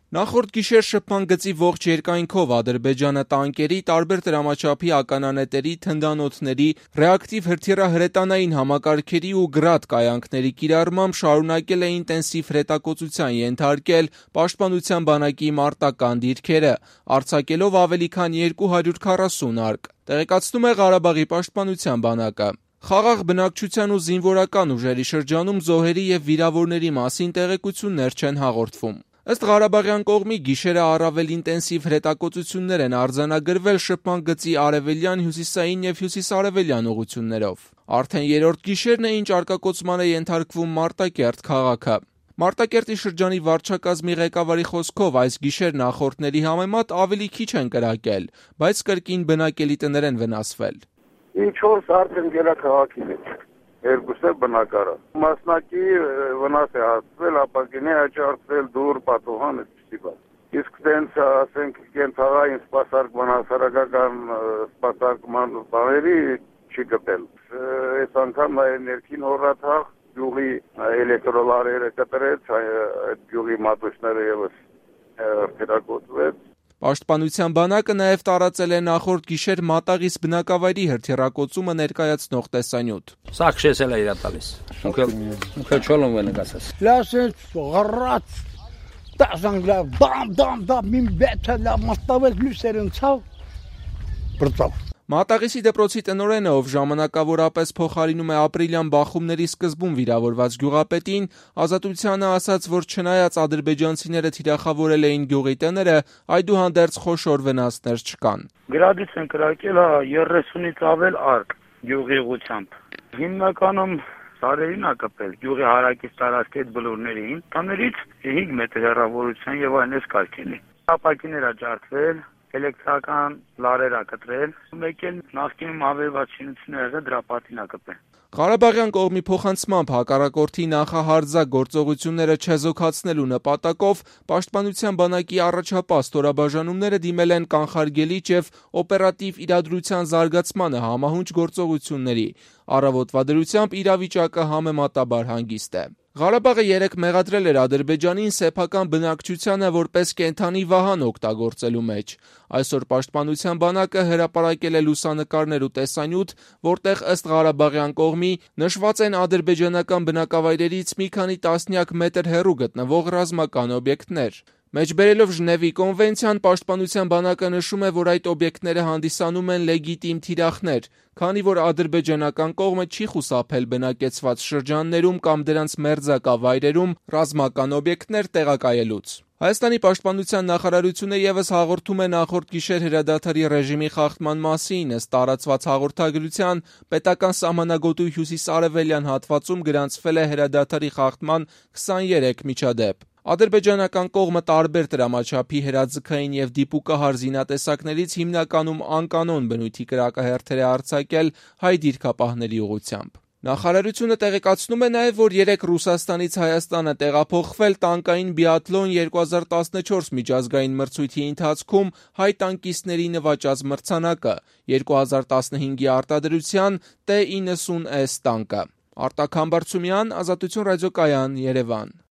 Նախորդ գիշեր շփման գծի ողջ երկայնքով Ադրբեջանը տանկերի, տարբեր տրամաչափի ականանետերի, թնդանոթների, ռեակտիվ հրթիռահրետանային համակարգերի ու գրադ կայանքների կիրառմամբ շարունակել է ինտենսիվ հրետակոծության ենթարկել Պաշտպանության բանակի մարտական դիրքերը, արձակելով ավելի քան 240 արկ, տեղեկացնում է Ղարաբաղի պաշտպանության բանակը։ Խաղաղ բնակչության ու զինվորական ուժերի շրջանում զոհերի եւ վիրավորների մասին տեղեկություններ չեն հաղորդվում։ Ըստ Ղարաբաղյան կողմի գիշերը առավել ինտենսիվ հրետակոծություններ են արձանագրվել շփման գծի արևելյան, հյուսիսային եւ հյուսիսարևելյան ուղղություններով։ Արդեն երրորդ գիշերն է, ինչ արկակոծման է ենթարկվում Մարտակերտ քաղաքը։ Մարտակերտի շրջանի վարչակազմի ղեկավարի խոսքով այս գիշեր նախորդների համեմատ ավելի քիչ են կրակել, բայց կրկին բնակելի տներ են վնասվել։ Ինչ-որ արդեն գերա քաղաքի մեջ, երկուսը բնակարան։ Մասնակի վնաս է հասցվել, ապակինի աճարցվել դուր, պատուհան, այսպիսի բան։ Իսկ տենց, ասենք, կենթաղային սպասարկման, հասարակական սպասարկման բաների չի գտել։ Այս անգամ ներքին հորաթաղ գյուղի էլեկտրոլարերը կտրեց, այդ գյուղի մատուցները ևս հրետակոծվեց։ Պաշտպանության բանակը նաև տարածել է նախորդ գիշեր Մատաղիս բնակավայրի հրթիռակոծումը ներկայացնող տեսանյութ։ Սա քշեցել է իրա տալիս։ Ունքել չոլում է նկասած։ Լասեց գռած տասանգլա դամ մին բեթա լա մստավել լուսեր ընցավ բրծավ։ Մատաղիսի դպրոցի տնօրենը, ով ժամանակավորապես փոխարինում է ապրիլյան բախումների սկզբում վիրավորված գյուղապետին, Ազատությանը ասաց, որ չնայած ադրբեջանցիները թիրախավորել էին գյուղի տները, այդուհանդերձ խոշոր վնասներ չկան։ Գրադից են կրակել 30-ից ավել արկ գյուղի ուղությամբ։ Հիմնականում սարերին է կպել գյուղի հարակից տարածքի այդ բլուրներին, տներից 5 մետր հեռավորության եւ այնպես կարգելի։ Ապակիներ աջարդվել, էլեկտրական լարեր կտրել, մեկ էլ նախկինում ավերված շինությունները եղել դրա պատին կպել։ Ղարաբաղյան կողմի փոխանցմամբ հակառակորդի նախահարձակ գործողությունները չեզոքացնելու նպատակով Պաշտպանության բանակի առաջապահ ստորաբաժանումները դիմել են կանխարգելիչ եւ օպերատիվ իրադրության զարգացմանը համահունչ գործողությունների։ Առավոտվա դրությամբ իրավիճակը համեմատաբար հանգիստ է։ Ղարաբաղը երեկ մեղադրել էր Ադրբեջանին սեփական բնակչությանը որպես կենդանի վահան օգտագործելու մեջ։ Այսօր Պաշտպանության բանակը հրապարակել է լուսանկարներ ու տեսանյութ, որտեղ ըստ Ղարաբաղյան կողմի նշված են ադրբեջանական բնակավայրերից մի քանի տասնյակ մետր հեռու գտնվող ռազմական օբյեկտներ։ Մեջբերելով Ժնևի կոնվենցիան, Պաշտպանության բանակը նշում է, որ այդ օբյեկտները հանդիսանում են լեգիտիմ թիրախներ, քանի որ ադրբեջանական կողմը չի խուսափել բնակեցված շրջաններում կամ դրանց մերձակա վայրերում ռազմական օբյեկտներ տեղակայելուց։ Հայաստանի պաշտպանության նախարարությունը ևս հաղորդում է նախորդ գիշեր հրադադարի ռեժիմի խախտման մասին, ըստ տարածված հաղորդագրության պետական սահմանագոտու հյուսիս-արևելյան հատվածում գրանցվել է հրադադարի խախտման 23 միջադեպ։ Ադրբեջանական կողմը տարբեր տրամաչափի հրաձգային եւ դիպուկահար զինատեսակներից հիմնականում անկանոն բնույթի կրակահերթեր է արձակել հայ դիրքապահների ուղղությամբ։ Նախարարությունը տեղեկացնում է նաև, որ երեկ Ռուսաստանից Հայաստանը տեղափոխվել տանկային բիաթլոն 2014 միջազգային մրցույթի ընթացքում հայ տանկիստների նվաճած մրցանակը 2015-ի արտադրության T-90S տանկը։ Արտակ Համբարձումյան, Ազատություն ռադիոկայան, Երևան։